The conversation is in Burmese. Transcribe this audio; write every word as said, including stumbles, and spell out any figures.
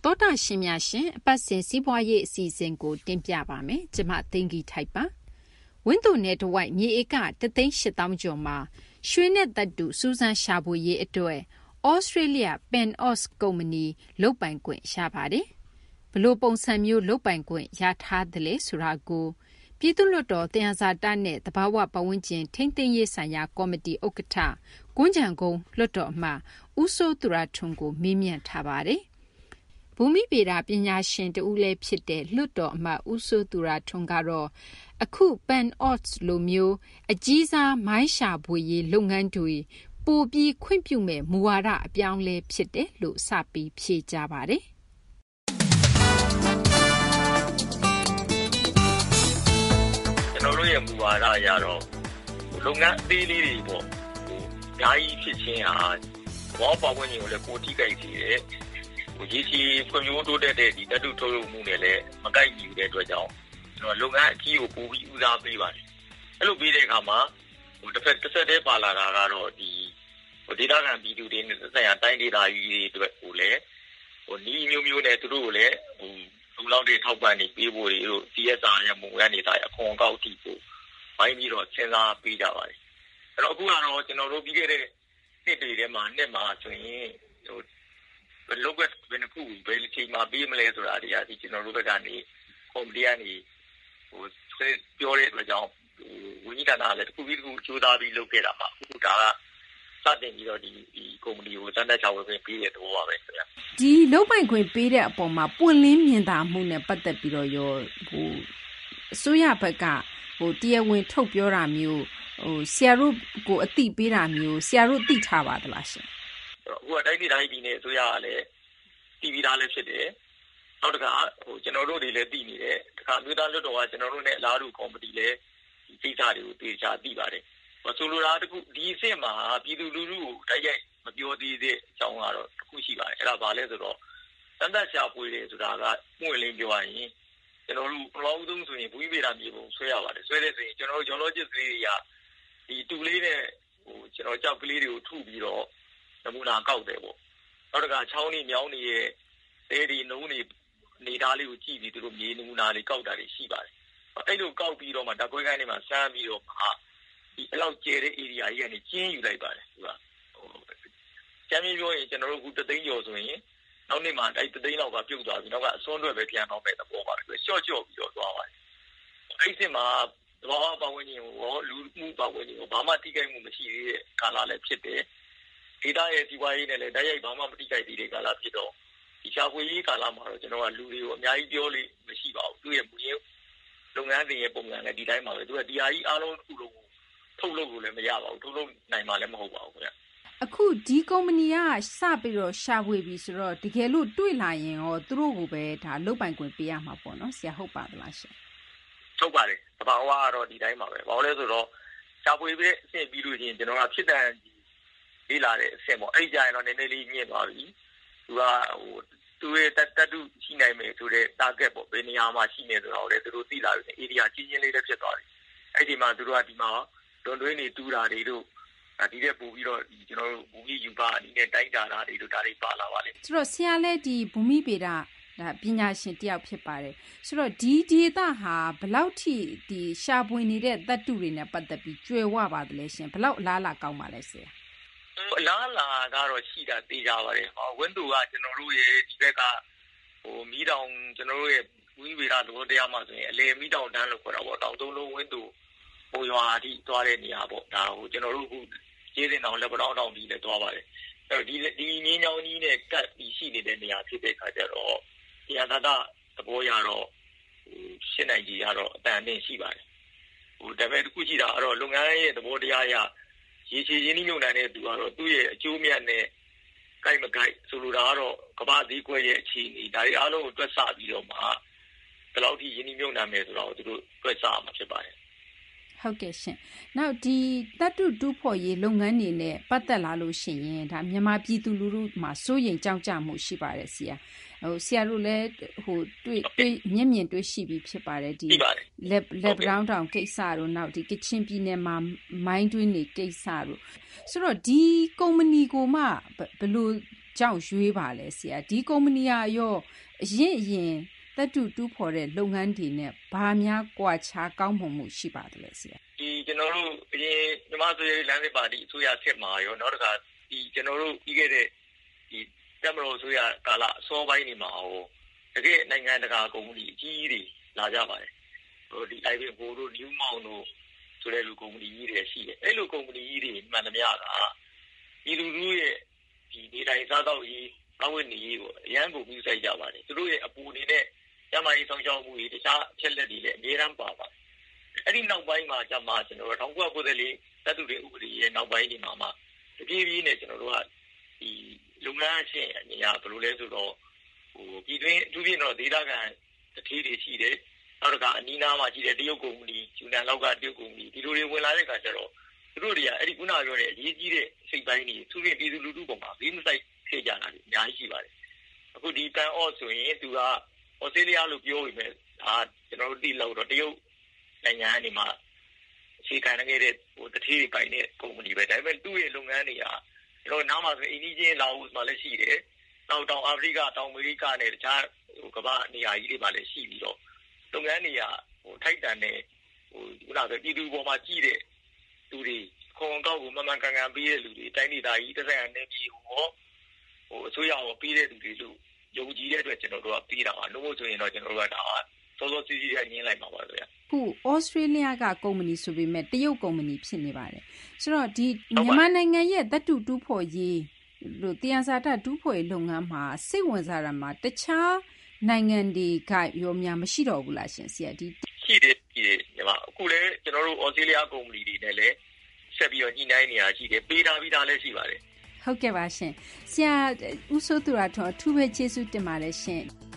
သောတာရှင်များရှင်အပတ်စဉ်စီးပွားရေးအစီအစဉ်ကိုတင်ပြပါမယ်။ကျမသိင်္ဂီထိုက်ပါ။ဝင်းသူနယ်တဝိုက်မြေဧကတသိန်းရှစ်သောင်းကျော်မှာရွှေနဲ့သတ္တုစူးစမ်းရှာဖွေရေးအတွက်ဩစတြေးလျ PanAust ကုမ္ပဏီလုပ်ပိုင်ခွင့်ရပါတယ်။ဘလို့ပုံစံမျိုးလုပ်ပိုင်ခွင့်ရထားသလဲဆိုတာကိုပြည်သူ့လွှတ်တော်တရားစာတနဲ့တဘာဝပတ်ဝန်းကျင်ထိန်းသိမ်းရေးဆိုင်ရာကော်မတီဥက္ကဋ္ဌကွန်းကြံကုန်းလွှတ်တော်အမတ်ဦးစိုးသူရထွန်းကိုမေးမြန်းထားပါတယ်။ဘူမိဗေဒပညာရှင်တဦးလည်းဖြစ်တဲ့လွှတ်တော်အမတ်ဦးစိုးသူရထွန်းကတော့အခု PanAust လိုမျိုးအကြီးစားမိုင်းရှာဖွေရေးလုပ်ငန်းတွေပိုပြီးခွင့်ပြုမဲ့မူဝါဒအပြောင်းလဲဖြစ်တယ်လို့စပြီးဖြေကြပါတယ်။ကျွန်တော်တို့ရဲ့မူဝါဒအရတော့လုပ်ငန်းအသေးလေးတွေပေါ့ဟိုဓာကြီးဖြစ်ခြင်းဟာဘောပေါဝင်ကိုလည်းကိုထိကြိုက်စီတယ်ဟိုကြီးကြီးဖွံ့ဖြိုးတိုးတက်တဲ့ဒီတတုထုတ်လုပ်မှုနဲ့လည်းမကိုက်ညီတဲ့အတွက်ကြောင့်ကျွန်တော်လုပ်ငန်းအကြီးကိုပိုပြီးဦးစားပေးပါတယ်အဲ့လိုပြီးတဲ့အခါမှာဟိုတစ်ဖက်တစ်ဆက်တည်းပါလာတာကတော့ဒီဟိုဒေတာခံပြည်သူတွေနဲ့ဆက်ရတိုင်းဒေတာကြီးတွေအတွက်ကိုလည်းဟိုနီးမျိုးမျိုးနဲ့သူတို့ကိုလည်းဟိုလူလောက်တွေထောက်ပံ့နေပေးဖို့တွေတို့ C S R ရဲ့မူဝါဒနေတာအခွန်ကောက်တီကိုဝိုင်းပြီးတော့စဉ်းစားပေးကြပါတယ်အဲ့တော့အခုကတော့ကျွန်တော်တို့ပြီးခဲ့တဲ့နှစ်တွေထဲမှာနှစ်မှာဆိုရင်ဟိုဘယ်လိုပဲဘယ်နှခုဘယ်လိုချိန်မှာပြီးမလဲဆိုတာတရားဒီကျွန်တော်တို့ဘက်ကနေကော်မတီကနေဟိုပြောတဲ့အတွက်ကြောင့်ဟိုဝန်ကြီးဌာနလည်းတစ်ခုပြီးတစ်ခုကြိုးစားပြီးလုပ်ခဲ့တာပါအခုဒါကစတင်ပြီးတော့ဒီဒီကုမ္ပဏီကိုစတင်ချဝယ်ခွင့်ပေးတဲ့သဘောပါပဲခင်ဗျဒီလုပ်ပိုင်ခွင့်ပေးတဲ့အပေါ်မှာပွင့်လင်းမြင်သာမှုနဲ့ပတ်သက်ပြီးတော့ရောဟိုအစိုးရဘက်ကဟိုတရားဝင်ထုတ်ပြောတာမျိုးဟိုဆရာတို့ကိုအသိပေးတာမျိုးဆရာတို့သိထားပါသလားရှင်အခုကတိုင်းပြည်တိုင်းပြည်နဲ့အစိုးရကလည်းတီဗီသားလည်းဖြစ်တယ်နောက်တစ်ခါဟိုကျွန်တော်တို့တွေလည်းသိနေတယ်တခါမြို့သားလွှတ်တော်ကကျွန်တော်တို့နဲ့အလားတူကော်မတီလည်းဒီကိစ္စတွေကိုသိချာသိပါတယ်ဆိုလိုတာတခုဒီအစ်စ်မှာပြည်သူလူထုကိုတိုက်ရိုက်မပြောသေးတဲ့အကြောင်းကတော့တခုရှိပါတယ်အဲ့ဒါဘာလဲဆိုတော့တန်တက်ရှာပွေတယ်ဆိုတာကမှုဝင်လင်းပြောရရင်ကျွန်တော်တို့ပလောင်းသုံးဆိုရင်ဘူမိဗေဒမြေပုံဆွဲရပါတယ်ဆွဲတဲ့ဆိုရင်ကျွန်တော်တို့ geologic ကလေးတွေကဒီတူလေးနဲ့ဟိုကျွန်တော်ကြောက်ကလေးတွေကိုထုပြီးတော့နမူနာကောက်တယ်ပေါ့နောက်တစ်ခါချောင်းတွေမြောင်းတွေရဲ့တဲတွေနှုံးတွေနေသားလေးကိုကြည့်ပြီးသူတို့မြေနမူနာတွေကောက်တာတွေရှိပါတယ်အဲ့လိုကောက်ပြီးတော့မှဓာတ်ခွဲခန်းတွေမှာစမ်းပြီးတော့မှဒီအလောက်ကျဲတဲ့ area ကြီးကနေကျင်းယူလိုက်ပါတယ်သူကဟိုကျမ်းမြေပြောရင်ကျွန်တော်တို့အခုတသိန်းကျော်ဆိုရင်နောက်နေ့မှအဲ့တသိန်းလောက်ကပြုတ်သွားပြီနောက်ကအစွန်းတွေပဲပြန်တော့မဲ့သဘောပါပဲသူရှော့ချော့ပြီးတော့သွားပါတယ်အဲ့ဒီမှာသဘာဝပတ်ဝန်းကျင်ကိုရောလူမှုပတ်ဝန်းကျင်ကိုဘာမှတိကျမှုမရှိသေးတဲ့ကာလလည်းဖြစ်တယ်ဒေတာရဲ့ဒီဝိုင်းနဲ့လည်းတိုက်ရိုက်ဘာမှမတိကျသေးတဲ့ကာလဖြစ်တော့ဒီရှာဖွေရေးကာလမှာတော့ကျွန်တော်ကလူတွေကိုအများကြီးပြောလို့မရှိပါဘူးသူရဲ့မူရင်းလုပ်ငန်းတွေရဲ့ပုံစံနဲ့ဒီတိုင်းပါပဲသူကဒီဟာကြီးအားလုံးတစ်ခုလုံးထုတ်လုပ်လို့လည်းမရပါဘူးထုတ်လုပ်နိုင်မှလည်းမဟုတ်ပါဘူးခင်ဗျအခုဒီကုမ္ပဏီကစပြီးတော့ရှာဖွေပြီဆိုတော့တကယ်လို့တွေ့လာရင်ရောသူတို့ကိုပဲဒါလုပ်ပိုင်ခွင့်ပေးရမှာပေါ့နော်ဆရာဟုတ်ပါသလားရှင်ဟုတ်ပါတယ်တဘာဝကတော့ဒီတိုင်းပါပဲဘာလို့လဲဆိုတော့ရှာဖွေပြီးအဆင့်ပြီးလို့ချင်းကျွန်တော်ကဖြစ်တဲ့လေးလာတဲ့အဆင့်ပေါ့အဲ့ကြရင်တော့နည်းနည်းလေးမြင့်သွားပြီသူကဟိုသူရဲ့တတ်တူရှိနိုင်မယ်ဆိုတဲ့ target ပေါ့ဘယ်နေရာမှာရှိနေဆိုတော့လေသူတို့သိလာပြီ area ချင်းချင်းလေးလည်းဖြစ်သွားပြီအဲ့ဒီမှာသူတို့ကဒီမှာတွန်တွင်းနေတူတာတွေတို့ဒီတဲ့ပို့ပြီးတော့ကျွန်တော်တို့ဘူမိယူပါအနေနဲ့တိုက်တာတွေတို့ဒါတွေပါလာပါလေဆိုတော့ဆရာလည်းဒီဘူမိဗေဒဒါပညာရှင်တယောက်ဖြစ်ပါတယ်ဆိုတော့ဒီဒေတာဟာဘလောက်ထိဒီရှာပွေနေတဲ့သတ္တုတွေနဲ့ပတ်သက်ပြီးကျွယ်ဝပါတယ်လဲရှင်ဘလောက်အလားအလာကောင်းပါလဲဆရာအလားအလာကတော့ရှိတာသိကြပါတယ်ဟောဝင်းသူကကျွန်တော်တို့ရဲ့ဒီဘက်ကဟိုမီးတောင်ကျွန်တော်တို့ရဲ့ဘူမိဗေဒလိုတရားမှဆိုရင်အလေမီးတောင်တန်းလို့ခေါ်တာပေါ့တောင်သုံးလုံးဝင်းသူဟိုရွာအထိသွားတဲ့နေရာပေါ့ဒါဟိုကျွန်တော်တို့အခုကျေးဇင်တောင်လက်ပတောင်းတောင်ဒီလည်းသွားပါတယ်အဲ့တော့ဒီဒီမြင်းချောင်းကြီးနဲ့ကပ်ပြီးရှိနေတဲ့နေရာဖြစ်တဲ့ခါကျတော့ဒီအသာသသဘောရတော့ဟိုရှင်းနိုင်ကြီးရတော့အတန်အသင့်ရှိပါတယ်ဟိုဒါပေမဲ့တစ်ခုရှိတာအဲ့တော့လုပ်ငန်းရဲ့သဘောတရားရရေချေရင်းနှီးမြှုပ်နှံတဲ့သူကတော့သူ့ရဲ့အကျိုးမြတ်နဲ့ကိုက်မကိုက်ဆိုလိုတာကတော့ကမ္ဘာဈေးကွက်ရဲ့အခြေအနေဒါတွေအားလုံးကိုတွက်ဆပြီးတော့မှဘယ်လောက်ထိရင်းနှီးမြှုပ်နှံမယ်ဆိုတော့သူတို့တွက်ဆမှာဖြစ်ပါတယ်ဟုတ်ကဲ့ရှင်နောက်ဒီတတ်တုတူးဖော်ရေးလုပ်ငန်းတွေနဲ့ပတ်သက်လာလို့ရှိရင်ဒါမြန်မာပြည်သူလူထုမှာစိုးရိမ်ကြောက်ကြမှုရှိပါတယ်ဆရာဟိုဆရာတို့လည်းဟိုတွေ့တွေ့မျက်မြင်တွေ့ရှိပြီးဖြစ်ပါတယ်ဒီလက်လက်ဘရောင်းတောင်ကိစ္စတို့နောက်ဒီကချင်ပြည်နယ်မှာမိုင်းတွင်းနေကိစ္စတို့ဆိုတော့ဒီကုမ္ပဏီကိုမှဘယ်လိုကြောင့်ရွေးပါလဲဆရာဒီကုမ္ပဏီကရောအရင်အရင်သတ္တုတူးဖော်တဲ့လုပ်ငန်းတွေနဲ့ဘာများကွာခြားကောင်းမွန်မှုရှိပါသလဲဆရာဒီကျွန်တော်တို့အရင်မြန်မာဆိုရေးလမ်းစစ်ပါတီအစိုးရဆက်မှာရောနောက်တစ်ခါဒီကျွန်တော်တို့ပြီးခဲ့တဲ့ဒီတက်မလို့ဆိုရကာလအစောပိုင်းနေမှာဟောတကယ်နိုင်ငံတကာကုမ္ပဏီအကြီးကြီးတွေလာကြပါတယ်ဟိုဒီ အိုင် ဗီ ဘိုတို့ New Mount တို့ဆိုတဲ့လူကုမ္ပဏီကြီးတွေရှိတယ်အဲ့လိုကုမ္ပဏီကြီးတွေမှန်သမျှကဒီလူလူရဲ့ဒီနေတိုင်းစားတော့ရေးအဝတ်နေရေးကိုအရန်ကိုပြီးဆိုင်ကြပါတယ်သူတို့ရဲ့အပူနေတဲ့ကျမကြီးဆောင်ရှောက်မှုတွေတခြားအချက်လက်တွေလည်းအများအားပါပါတယ်အဲ့ဒီနောက်ပိုင်းမှာကျမကျွန်တော်တို့၁၉၉၄သတ္တုတွေဥပဒေရဲ့နောက်ပိုင်းဒီမှာမှတပြေးပြေးနဲ့ကျွန်တော်တို့ကဒီလုပ်ငန်းရှင်အနေနဲ့ဘယ်လိုလဲဆိုတော့ဟိုပြည်တွင်းအထူးဖြင့်တော့ဒေသခံတတိတွေရှိတယ်နောက်တစ်ခါအနီးနားမှာရှိတဲ့တရုတ်ကုမ္ပဏီယူနန်လောက်ကတရုတ်ကုမ္ပဏီဒီလိုတွေဝင်လာတဲ့အခါကျတော့သူတို့တွေကအဲ့ဒီခုနပြောတဲ့အရေးကြီးတဲ့စိတ်ပိုင်းတွေသူတို့ပြည်သူလူထုပေါ်မှာဘေးမဆိုင်ဖြစ်ကြတာတွေအများကြီးရှိပါတယ်အခုဒီတန်အော့ဆိုရင်သူကဩစတြေးလျလို့ပြောပြီးမဲ့ဒါကျွန်တော်တို့တိလောက်တော့တရုတ်နိုင်ငံအနေမှာအခြေခံနေခဲ့တဲ့ဟိုတတိတွေပိုင်တဲ့ကုမ္ပဏီပဲဒါပေမဲ့သူ့ရဲ့လုပ်ငန်းတွေကကျွန်တော်နားမှာဆိုအင်းကြီးချင်းလာဦးမှာလည်းရှိတယ်နောက်တောင်အာဖရိကတောင်အမေရိကနဲ့တခြားဟိုကမ္ဘာနေရာကြီးတွေမှာလည်းရှိပြီးတော့လုပ်ငန်းတွေကဟိုထိုက်တန်တဲ့ဟိုခုနကပြည်သူပေါ်မှာကြီးတဲ့လူတွေခုံကောက်ကိုမမှန်ကန်ကန်ပေးတဲ့လူတွေတိုင်းဒေသကြီးတစ်ဆက်အနေပြီးဟောဟိုအစိုးရကိုပေးတဲ့လူတွေလို့ယုံကြည်တဲ့အတွက်ကျွန်တော်တို့ကပေးတာပါလို့မို့ဆိုရင်တော့ကျွန်တော်တို့ကဒါစောစောစီးစီးရညင်းလိုက်ပါပါဗျာခုဩစတြေးလျကကုမ္ပဏီဆိုပေမဲ့တရုတ်ကုမ္ပဏီဖြစ်နေပါတယ်ဆိုတော့ဒီမြန်မာနိုင်ငံရဲ့သတ္တုတူးဖော်ရေးလို့တရားစာတတူးဖော်ရေးလုပ်ငန်းမှာစိတ်ဝင်စားတာမှာတခြားနိုင်ငံတွေကရောများမရှိတော့ဘူးလားရှင်ဆရာဒီရှိတယ်ရှိတယ်ညီမအခုလည်းကျွန်တော်တို့ဩစတြေးလျကုမ္ပဏီတွေနဲ့လည်းဆက်ပြီးတော့ညှိနှိုင်းနေရရှိတယ်ပေးတာပြီးတာလည်းရှိပါတယ်ဟုတ်ကဲ့ပါရှင်ဆရာဦးစိုးသူရထွန်းအထူးပဲကျေးဇူးတင်ပါတယ်ရှင်